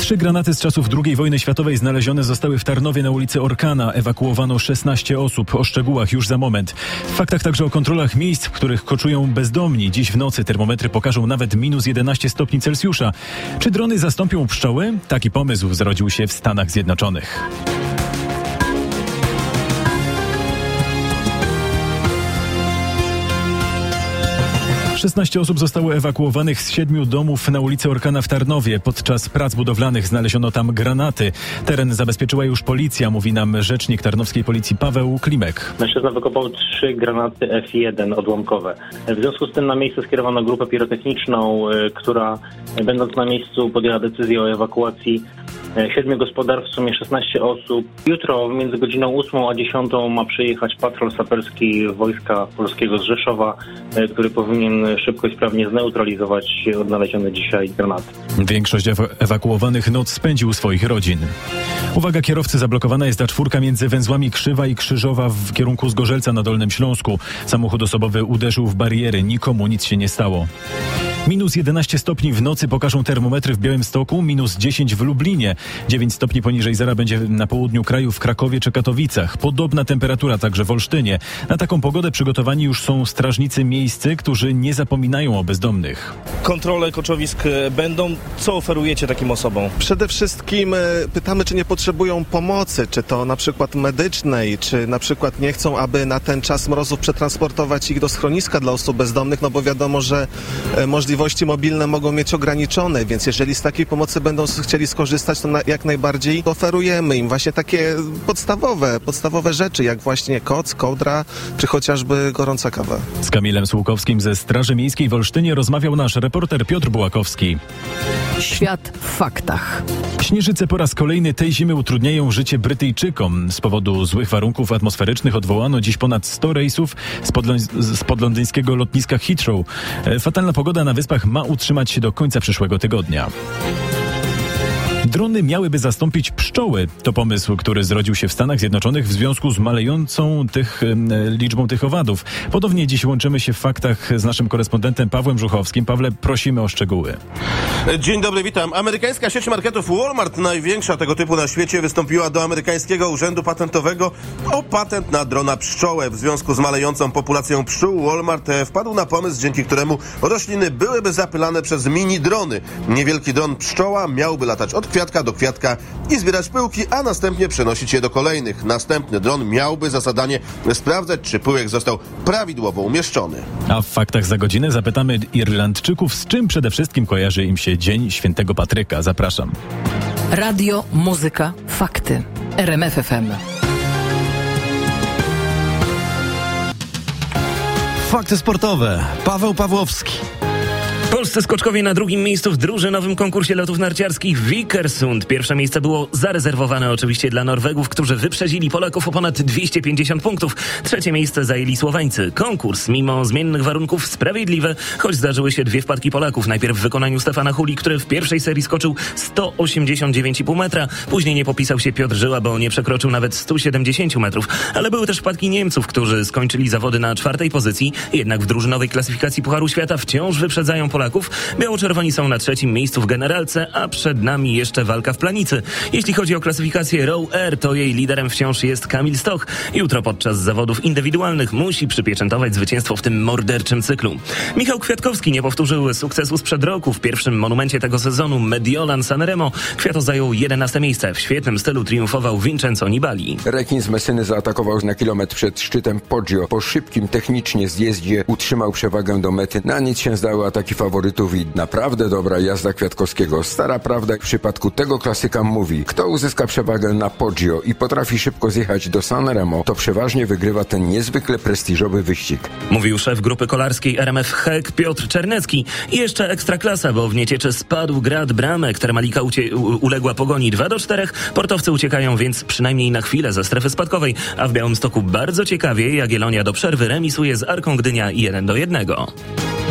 3 granaty z czasów II wojny światowej znalezione zostały w Tarnowie na ulicy Orkana. Ewakuowano 16 osób. O szczegółach już za moment. W faktach także o kontrolach miejsc, w których koczują bezdomni. Dziś w nocy termometry pokażą nawet minus 11 stopni Celsjusza. Czy drony zastąpią pszczoły? Taki pomysł zrodził się w Stanach Zjednoczonych. 16 osób zostało ewakuowanych z 7 domów na ulicy Orkana w Tarnowie. Podczas prac budowlanych znaleziono tam granaty. Teren zabezpieczyła już policja, mówi nam rzecznik tarnowskiej policji Paweł Klimek. Mężczyzna wykopał 3 granaty F1 odłamkowe. W związku z tym na miejsce skierowano grupę pirotechniczną, która będąc na miejscu podjęła decyzję o ewakuacji 7 gospodarstw, w sumie 16 osób. Jutro między godziną 8 a 10 ma przyjechać patrol saperski Wojska Polskiego z Rzeszowa, który powinien szybko i sprawnie zneutralizować odnalezione dzisiaj granaty. Większość ewakuowanych noc spędził u swoich rodzin. Uwaga, kierowcy, zablokowana jest A4 między węzłami Krzywa i Krzyżowa w kierunku Zgorzelca na Dolnym Śląsku. Samochód osobowy uderzył w bariery. Nikomu nic się nie stało. Minus 11 stopni w nocy pokażą termometry w Białymstoku, minus 10 w Lublinie. 9 stopni poniżej zera będzie na południu kraju w Krakowie czy Katowicach. Podobna temperatura także w Olsztynie. Na taką pogodę przygotowani już są strażnicy miejscy, którzy nie zapominają o bezdomnych. Kontrole koczowisk będą. Co oferujecie takim osobom? Przede wszystkim pytamy, czy nie potrzebują pomocy, czy to na przykład medycznej, czy na przykład nie chcą, aby na ten czas mrozów przetransportować ich do schroniska dla osób bezdomnych, no bo wiadomo, że możliwości mobilne mogą mieć ograniczone, więc jeżeli z takiej pomocy będą chcieli skorzystać, to jak najbardziej oferujemy im właśnie takie podstawowe rzeczy, jak właśnie koc, kołdra, czy chociażby gorąca kawa. Z Kamilem Słukowskim ze Straży Miejskiej w Olsztynie rozmawiał nasz reporter Piotr Bułakowski. Świat w faktach. Śnieżyce po raz kolejny tej zimy utrudniają życie Brytyjczykom. Z powodu złych warunków atmosferycznych odwołano dziś ponad 100 rejsów z podlondyńskiego lotniska Heathrow. Fatalna pogoda na wyspach ma utrzymać się do końca przyszłego tygodnia. Drony miałyby zastąpić pszczoły. To pomysł, który zrodził się w Stanach Zjednoczonych w związku z malejącą liczbą tych owadów. Podobnie dziś łączymy się w faktach z naszym korespondentem Pawłem Żuchowskim. Pawle, prosimy o szczegóły. Dzień dobry, witam. Amerykańska sieć marketów Walmart, największa tego typu na świecie, wystąpiła do amerykańskiego urzędu patentowego o patent na drona pszczołę. W związku z malejącą populacją pszczół Walmart wpadł na pomysł, dzięki któremu rośliny byłyby zapylane przez mini drony. Niewielki dron pszczoła miałby latać od kwiatka do kwiatka i zbierać pyłki, a następnie przenosić je do kolejnych. Następny dron miałby za zadanie sprawdzać, czy pyłek został prawidłowo umieszczony. A w faktach za godzinę zapytamy Irlandczyków, z czym przede wszystkim kojarzy im się Dzień Świętego Patryka. Zapraszam. Radio, muzyka, fakty. RMF FM. Fakty sportowe. Paweł Pawłowski. Polscy skoczkowie na drugim miejscu w drużynowym konkursie lotów narciarskich w Vikersund. Pierwsze miejsce było zarezerwowane oczywiście dla Norwegów, którzy wyprzedzili Polaków o ponad 250 punktów. Trzecie miejsce zajęli Słoweńcy. Konkurs mimo zmiennych warunków sprawiedliwy, choć zdarzyły się 2 wpadki Polaków. Najpierw w wykonaniu Stefana Huli, który w pierwszej serii skoczył 189,5 metra. Później nie popisał się Piotr Żyła, bo nie przekroczył nawet 170 metrów. Ale były też wpadki Niemców, którzy skończyli zawody na 4. pozycji. Jednak w drużynowej klasyfikacji Pucharu Świata wciąż wyprzedzają Polaków. Biało-czerwoni są na 3. miejscu w generalce, a przed nami jeszcze walka w planicy. Jeśli chodzi o klasyfikację Row Air, to jej liderem wciąż jest Kamil Stoch. Jutro podczas zawodów indywidualnych musi przypieczętować zwycięstwo w tym morderczym cyklu. Michał Kwiatkowski nie powtórzył sukcesu sprzed roku w pierwszym monumencie tego sezonu Mediolan Sanremo. Kwiato zajął 11. miejsce. W świetnym stylu triumfował Vincenzo Nibali. Rekin z Messyny zaatakował na kilometr przed szczytem Poggio. Po szybkim technicznie zjeździe utrzymał przewagę do mety. Na nic się zdały ataki faworytów i naprawdę dobra jazda Kwiatkowskiego. Stara prawda w przypadku tego klasyka mówi: kto uzyska przewagę na Poggio i potrafi szybko zjechać do Sanremo, to przeważnie wygrywa ten niezwykle prestiżowy wyścig. Mówił szef grupy kolarskiej RMF HEK Piotr Czernecki. I jeszcze ekstraklasa, bo w Niecieczy spadł grad bramek. Termalika uległa pogoni 2-4. Portowcy uciekają więc przynajmniej na chwilę ze strefy spadkowej, a w Białymstoku bardzo ciekawie Jagiellonia do przerwy remisuje z Arką Gdynia 1-1.